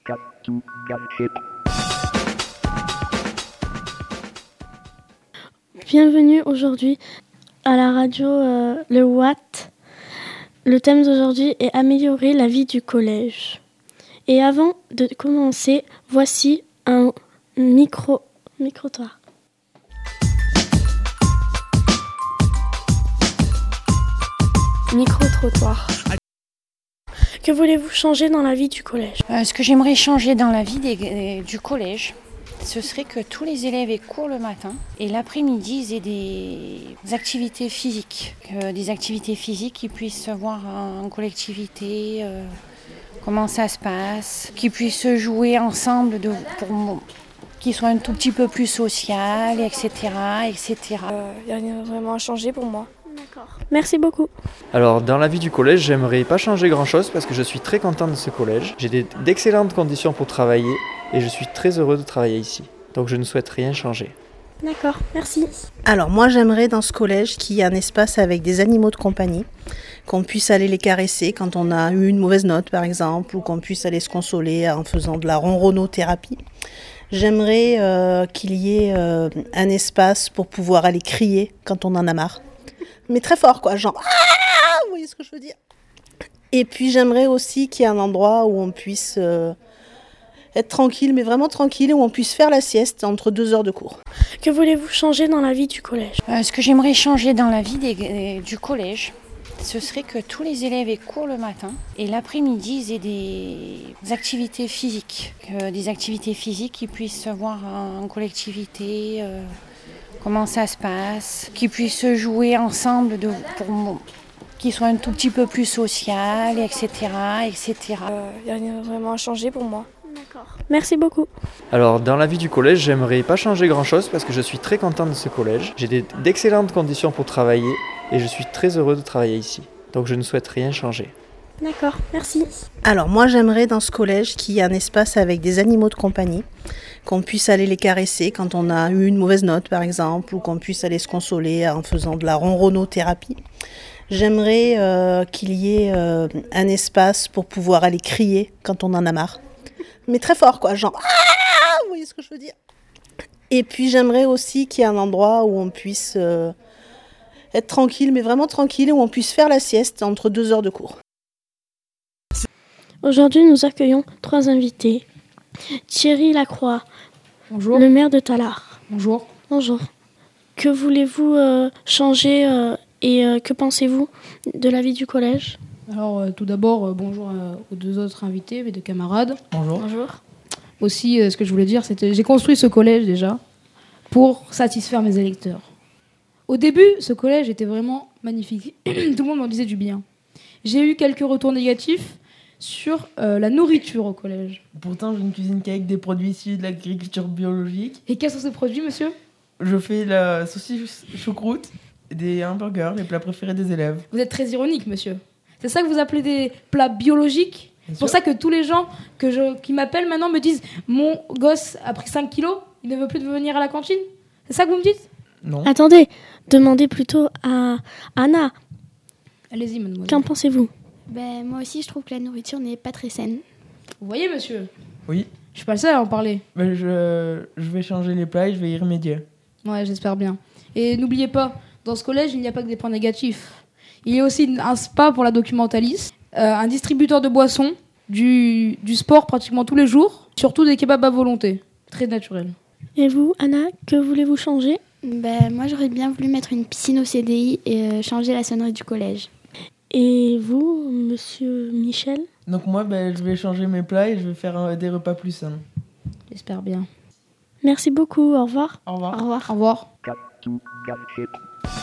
Bienvenue aujourd'hui à la radio Le Watt. Le thème d'aujourd'hui est améliorer la vie du collège. Et avant de commencer, voici un micro-trottoir. Micro-trottoir. Que voulez-vous changer dans la vie du collège ? Ce que j'aimerais changer dans la vie du collège, ce serait que tous les élèves aient cours le matin et l'après-midi, ils aient des activités physiques. Des activités physiques qu'ils puissent voir en collectivité, comment ça se passe, qu'ils puissent jouer ensemble pour qu'ils soient un tout petit peu plus social, etc. etc. Il n'y a rien vraiment à changer pour moi. D'accord. Merci beaucoup. Alors, dans la vie du collège, j'aimerais pas changer grand-chose parce que je suis très content de ce collège. J'ai d'excellentes conditions pour travailler et je suis très heureux de travailler ici. Donc, je ne souhaite rien changer. D'accord, merci. Alors moi j'aimerais dans ce collège qu'il y ait un espace avec des animaux de compagnie, qu'on puisse aller les caresser quand on a eu une mauvaise note par exemple, ou qu'on puisse aller se consoler en faisant de la ronronothérapie. J'aimerais qu'il y ait un espace pour pouvoir aller crier quand on en a marre. Mais très fort quoi, genre ah, vous voyez ce que je veux dire. Et puis j'aimerais aussi qu'il y ait un endroit où on puisse être tranquille, mais vraiment tranquille, où on puisse faire la sieste entre 2 heures de cours. Que voulez-vous changer dans la vie du collège ? Ce que j'aimerais changer dans la vie du collège, ce serait que tous les élèves aient cours le matin et l'après-midi, ils aient des activités physiques. Des activités physiques qu'ils puissent voir en collectivité, comment ça se passe, qu'ils puissent jouer ensemble pour qu'ils soient un tout petit peu plus social, etc. etc. Il n'y a rien vraiment à changer pour moi. D'accord. Merci beaucoup. Alors, dans la vie du collège, j'aimerais pas changer grand-chose parce que je suis très content de ce collège. J'ai d'excellentes conditions pour travailler et je suis très heureux de travailler ici. Donc, je ne souhaite rien changer. D'accord, merci. Alors moi j'aimerais dans ce collège qu'il y ait un espace avec des animaux de compagnie, qu'on puisse aller les caresser quand on a eu une mauvaise note par exemple, ou qu'on puisse aller se consoler en faisant de la ronronothérapie. J'aimerais qu'il y ait un espace pour pouvoir aller crier quand on en a marre. Mais très fort quoi, genre ah, vous voyez ce que je veux dire. Et puis j'aimerais aussi qu'il y ait un endroit où on puisse être tranquille, mais vraiment tranquille, où on puisse faire la sieste entre 2 heures de cours. Aujourd'hui, nous accueillons 3 invités. Thierry Lacroix, Bonjour. le maire de Tallard. Bonjour. Bonjour. Que voulez-vous changer et que pensez-vous de la vie du collège ? Alors, tout d'abord, bonjour aux 2 autres invités, mes 2 camarades. Bonjour. Bonjour. Aussi, ce que je voulais dire, c'était j'ai construit ce collège déjà pour satisfaire mes électeurs. Au début, ce collège était vraiment magnifique. Tout le monde m'en disait du bien. J'ai eu quelques retours négatifs sur la nourriture au collège. Pourtant, je ne cuisine qu'avec des produits issus de l'agriculture biologique. Et quels sont ces produits, monsieur ? Je fais la saucisse choucroute, des hamburgers, les plats préférés des élèves. Vous êtes très ironique, monsieur. C'est ça que vous appelez des plats biologiques ? C'est pour ça que tous les gens qui m'appellent maintenant me disent « Mon gosse a pris 5 kilos, il ne veut plus venir à la cantine ». C'est ça que vous me dites ? Non. Attendez, demandez plutôt à Anna. Allez-y, mademoiselle. Qu'en pensez-vous ? Moi aussi, je trouve que la nourriture n'est pas très saine. Vous voyez, monsieur ? Oui. Je suis pas le seul à en parler. Mais je vais changer les plats et je vais y remédier. Ouais, j'espère bien. Et n'oubliez pas, dans ce collège, il n'y a pas que des points négatifs. Il y a aussi un spa pour la documentaliste, un distributeur de boissons, du sport pratiquement tous les jours, surtout des kebabs à volonté. Très naturel. Et vous, Anna, que voulez-vous changer ? Moi, j'aurais bien voulu mettre une piscine au CDI et changer la sonnerie du collège. Et vous, monsieur Michel ? Donc moi, je vais changer mes plats et je vais faire des repas plus sains. J'espère bien. Merci beaucoup, au revoir. Au revoir. Au revoir. Au revoir.